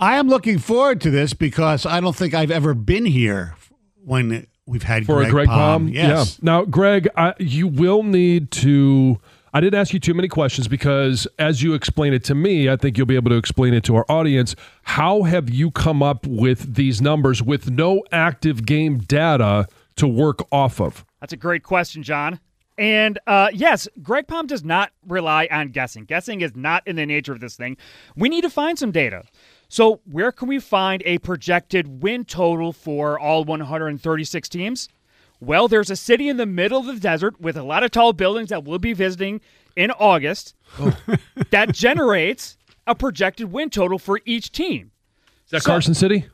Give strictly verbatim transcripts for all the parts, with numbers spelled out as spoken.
I am looking forward to this because I don't think I've ever been here when we've had For Greg a Greg Palm. Palm. Yes. Yeah. Now, Greg, I, you will need to. I didn't ask you too many questions because as you explain it to me, I think you'll be able to explain it to our audience. How have you come up with these numbers with no active game data to work off of? That's a great question, John. And uh, yes, Greg Palm does not rely on guessing. Guessing is not in the nature of this thing. We need to find some data. So where can we find a projected win total for all one hundred thirty-six teams? Well, there's a city in the middle of the desert with a lot of tall buildings that we'll be visiting in August oh. that generates a projected win total for each team. Is that so, Carson City?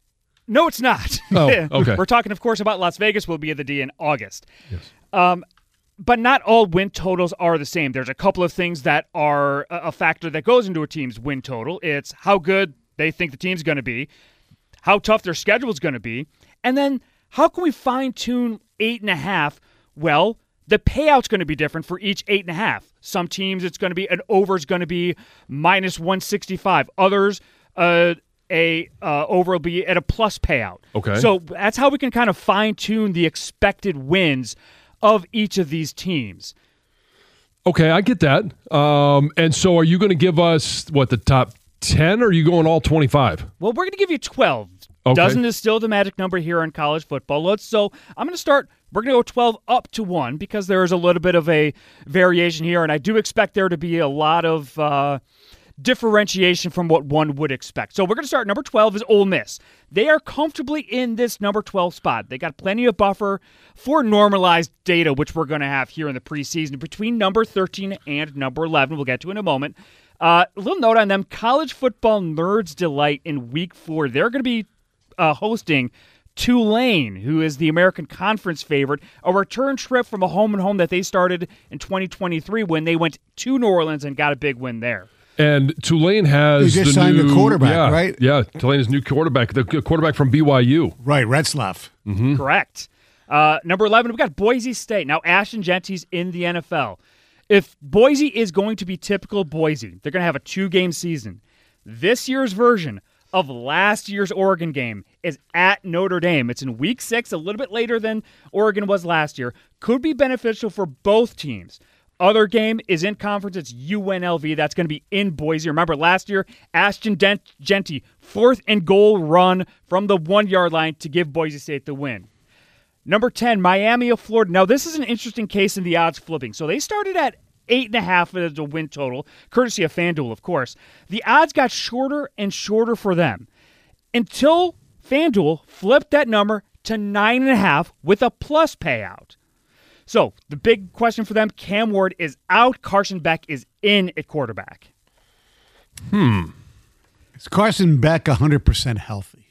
No, it's not. Oh, okay. We're talking, of course, about Las Vegas. We'll be at the D in August. Yes. Um, but not all win totals are the same. There's a couple of things that are a factor that goes into a team's win total. It's how good they think the team's going to be, how tough their schedule is going to be, and then how can we fine-tune eight and a half? Well, the payout's going to be different for each eight and a half. Some teams, it's going to be an over is going to be minus one sixty-five. Others, uh, a uh, over will be at a plus payout. Okay. So that's how we can kind of fine-tune the expected wins of each of these teams. Okay, I get that. Um, and so, are you going to give us what the top ten, or are you going all twenty-five? Well, we're going to give you twelve. Okay. Dozen is still the magic number here in college football. Let's so I'm going to start. We're going to go twelve up to one because there is a little bit of a variation here, and I do expect there to be a lot of uh, differentiation from what one would expect. So we're going to start. Number twelve is Ole Miss. They are comfortably in this number twelve spot. They got plenty of buffer for normalized data, which we're going to have here in the preseason between number thirteen and number eleven. We'll get to in a moment. Uh, a little note on them: College Football Nerds Delight in Week Four. They're going to be Uh, hosting Tulane, who is the American Conference favorite, a return trip from a home and home that they started in twenty twenty-three when they went to New Orleans and got a big win there. And Tulane has they just the signed new a quarterback, yeah, right? Yeah, Tulane's new quarterback, the quarterback from B Y U. Right, Retzlaff. Mm-hmm. Correct. Uh, number eleven, we've got Boise State. Now, Ashton Genty's in the N F L. If Boise is going to be typical Boise, they're going to have a two-game season. This year's version of last year's Oregon game is at Notre Dame. It's in week six, a little bit later than Oregon was last year. Could be beneficial for both teams. Other game is in conference. It's U N L V. That's going to be in Boise. Remember, last year, Ashton Genty, fourth and goal run from the one-yard line to give Boise State the win. Number ten, Miami of Florida. Now, this is an interesting case in the odds flipping. So they started at Eight and a half as a win total, courtesy of FanDuel, of course. The odds got shorter and shorter for them until FanDuel flipped that number to nine and a half with a plus payout. So the big question for them: Cam Ward is out, Carson Beck is in at quarterback. Hmm. Is Carson Beck one hundred percent healthy?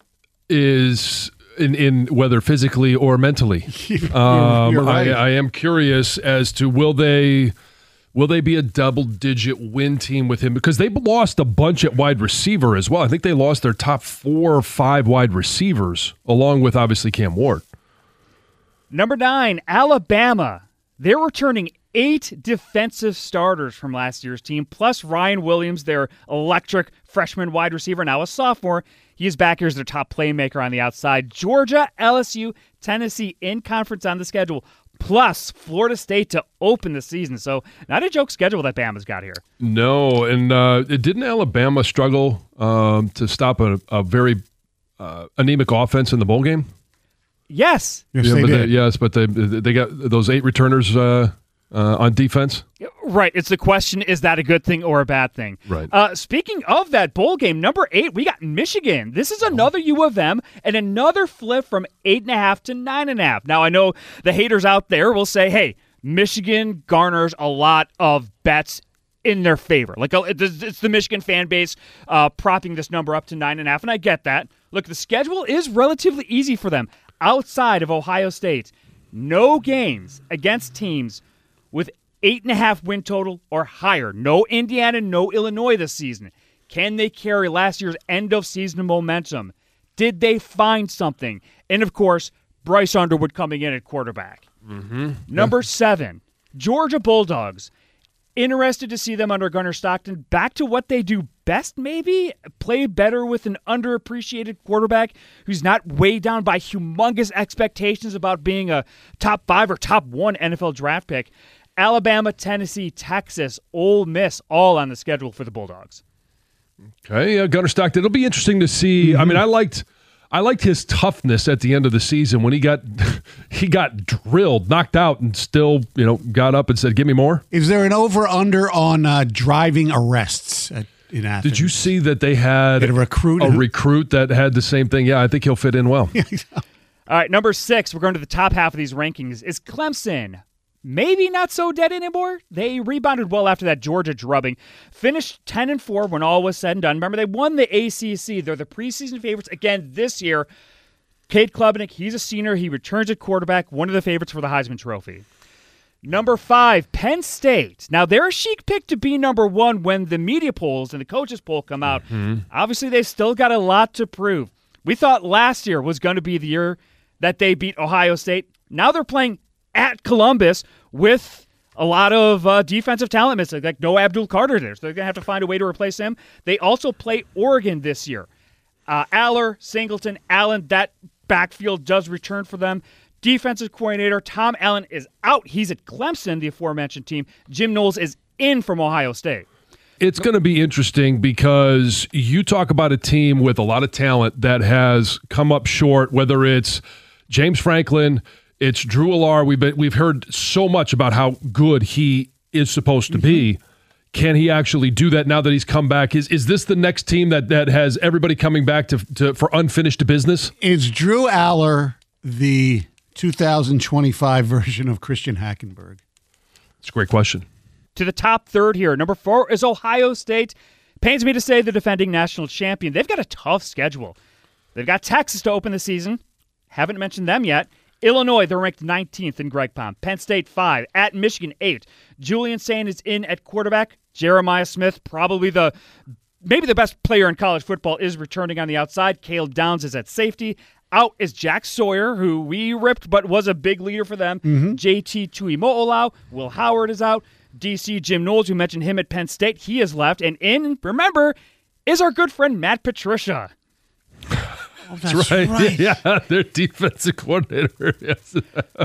Is in in whether physically or mentally. you're, um, you're right. I, I am curious as to will they. Will they be a double-digit win team with him? Because they lost a bunch at wide receiver as well. I think they lost their top four or five wide receivers, along with, obviously, Cam Ward. Number nine, Alabama. They're returning eight defensive starters from last year's team, plus Ryan Williams, their electric freshman wide receiver, now a sophomore. He is back here as their top playmaker on the outside. Georgia, L S U, Tennessee in conference on the schedule, plus Florida State to open the season. So not a joke schedule that Bama's got here. No, and uh, didn't Alabama struggle um, to stop a, a very uh, anemic offense in the bowl game? Yes. Yes, yeah, they but did. They, yes, but they they got those eight returners uh, uh, on defense. Right. It's the question, is that a good thing or a bad thing? Right. Uh, speaking of that bowl game, number eight, we got Michigan. This is another U of M and another flip from eight and a half to nine and a half. Now, I know the haters out there will say, hey, Michigan garners a lot of bets in their favor. Like, it's the Michigan fan base uh, propping this number up to nine and a half, and I get that. Look, the schedule is relatively easy for them outside of Ohio State. No games against teams with eight and a half win total or higher. No Indiana, no Illinois this season. Can they carry last year's end of season momentum? Did they find something? And of course, Bryce Underwood coming in at quarterback. Mm-hmm. Number seven, Georgia Bulldogs. Interested to see them under Gunnar Stockton back to what they do best, maybe, play better with an underappreciated quarterback who's not weighed down by humongous expectations about being a top five or top one N F L draft pick. Alabama, Tennessee, Texas, Ole Miss, all on the schedule for the Bulldogs. Okay, uh, Gunnar Stockton. It'll be interesting to see. Mm-hmm. I mean, I liked, I liked his toughness at the end of the season when he got, he got drilled, knocked out, and still, you know, got up and said, "Give me more." Is there an over/under on uh, driving arrests at, in Athens? Did you see that they had a recruit, a recruit that had the same thing? Yeah, I think he'll fit in well. All right, number six. We're going to the top half of these rankings. Is Clemson. Maybe not so dead anymore. They rebounded well after that Georgia drubbing. Finished ten and four when all was said and done. Remember, they won the A C C. They're the preseason favorites again this year. Cade Klubnik, he's a senior. He returns at quarterback, one of the favorites for the Heisman Trophy. Number five, Penn State. Now, they're a chic pick to be number one when the media polls and the coaches poll come out. Mm-hmm. Obviously, they've still got a lot to prove. We thought last year was going to be the year that they beat Ohio State. Now they're playing at Columbus with a lot of uh, defensive talent missing, like no Abdul Carter there. So they're going to have to find a way to replace him. They also play Oregon this year. Uh, Aller, Singleton, Allen, that backfield does return for them. Defensive coordinator Tom Allen is out. He's at Clemson, the aforementioned team. Jim Knowles is in from Ohio State. It's going to be interesting because you talk about a team with a lot of talent that has come up short, whether it's James Franklin, it's Drew Allar. We've been, we've heard so much about how good he is supposed to be. Can he actually do that now that he's come back? Is is this the next team that, that has everybody coming back to, to for unfinished business? Is Drew Aller the two thousand twenty-five version of Christian Hackenberg? It's a great question. To the top third here. Number four is Ohio State. Pains me to say the defending national champion. They've got a tough schedule. They've got Texas to open the season. Haven't mentioned them yet. Illinois, they're ranked nineteenth in Greg Palm. Penn State, five. At Michigan, eight. Julian Sain is in at quarterback. Jeremiah Smith, probably the maybe the best player in college football, is returning on the outside. Caleb Downs is at safety. Out is Jack Sawyer, who we ripped but was a big leader for them. Mm-hmm. J T Tuimoloau. Will Howard is out. D C Jim Knowles, we mentioned him at Penn State. He is left. And in, remember, is our good friend Matt Patricia. Oh, that's right. right. Yeah, their defensive coordinator. Yes.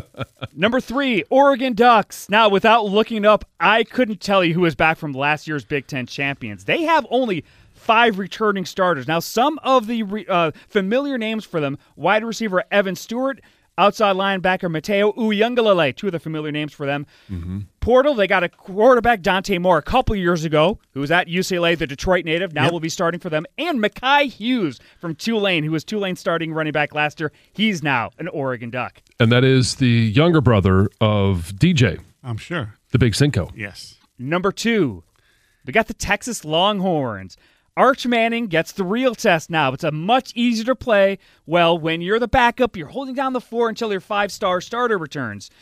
Number three, Oregon Ducks. Now, without looking it up, I couldn't tell you who is back from last year's Big Ten champions. They have only five returning starters. Now, some of the re, uh, familiar names for them, wide receiver Evan Stewart, outside linebacker Mateo Uyunglele, two of the familiar names for them. Mm-hmm. Portal, they got a quarterback, Dante Moore, a couple years ago, who was at U C L A, the Detroit native, now yep. will be starting for them. And Mekhi Hughes from Tulane, who was Tulane starting running back last year. He's now an Oregon Duck. And that is the younger brother of D J. I'm sure. The Big Cinco. Yes. Number two, we got the Texas Longhorns. Arch Manning gets the real test now. It's a much easier to play. Well, when you're the backup, you're holding down the floor until your five-star starter returns.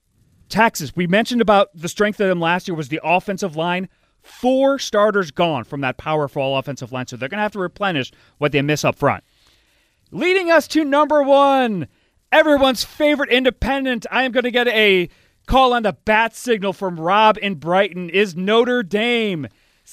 Texas, we mentioned about the strength of them last year was the offensive line. Four starters gone from that powerful offensive line, so they're going to have to replenish what they miss up front. Leading us to number one, everyone's favorite independent. I am going to get a call on the bat signal from Rob in Brighton. Is Notre Dame.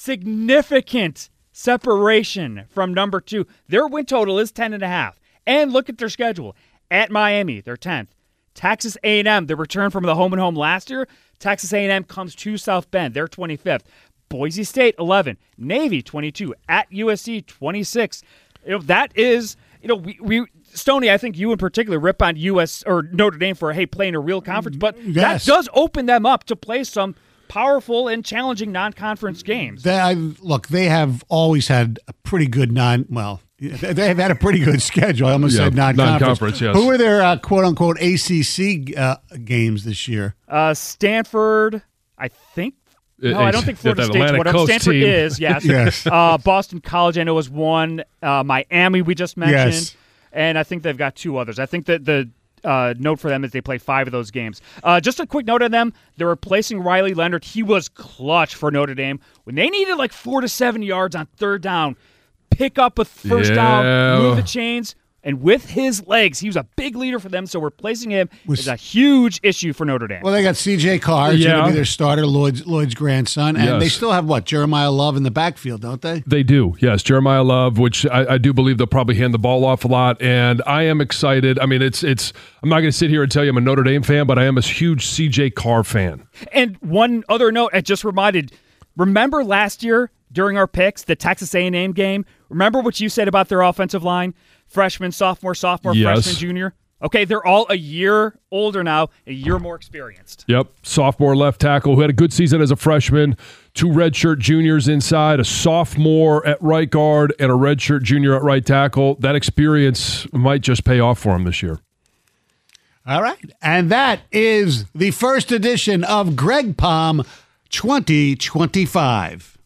Significant separation from number two. Their win total is ten and a half. And look at their schedule. At Miami, they're tenth. Texas A and M, the return from the home and home last year. Texas A and M comes to South Bend. They're twenty-fifth. Boise State, eleven. Navy, twenty-two. At U S C, twenty-six. You know, that is, you know, we, we Stoney, I think you in particular rip on U S or Notre Dame for, hey, playing a real conference, but yes. that does open them up to play some powerful and challenging non-conference games. They, I, look, they have always had a pretty good non. Well, they have had a pretty good schedule. I almost yeah, said non-conference. Non-conference, yes. Who were their uh, quote-unquote A C C uh, games this year? Uh, Stanford, I think. No, it, I don't think Florida State's Atlantic one. Coast Stanford team. is, yes. yes. Uh, Boston College, I know, was one. Uh, Miami, we just mentioned. Yes. And I think they've got two others. I think that the uh, note for them is they play five of those games. Uh, just a quick note on them. They're replacing Riley Leonard. He was clutch for Notre Dame. When they needed like four to seven yards on third down, pick up a first yeah. down, move the chains, And with his legs, he was a big leader for them, so replacing him was, is a huge issue for Notre Dame. Well, they got C J Carr, who's Yeah. going to be their starter, Lloyd's, Lloyd's grandson, and Yes. they still have, what, Jeremiah Love in the backfield, don't they? They do, yes. Jeremiah Love, which I, I do believe they'll probably hand the ball off a lot, and I am excited. I mean, it's it's. I'm not going to sit here and tell you I'm a Notre Dame fan, but I am a huge C J Carr fan. And one other note, I just reminded, remember last year during our picks, the Texas A and M game, remember what you said about their offensive line? Freshman, sophomore, sophomore, Yes. freshman, junior. Okay, they're all a year older now, a year more experienced. Yep, sophomore left tackle who had a good season as a freshman, two redshirt juniors inside, a sophomore at right guard, and a redshirt junior at right tackle. That experience might just pay off for him this year. All right. And that is the first edition of Greg Palm twenty twenty-five.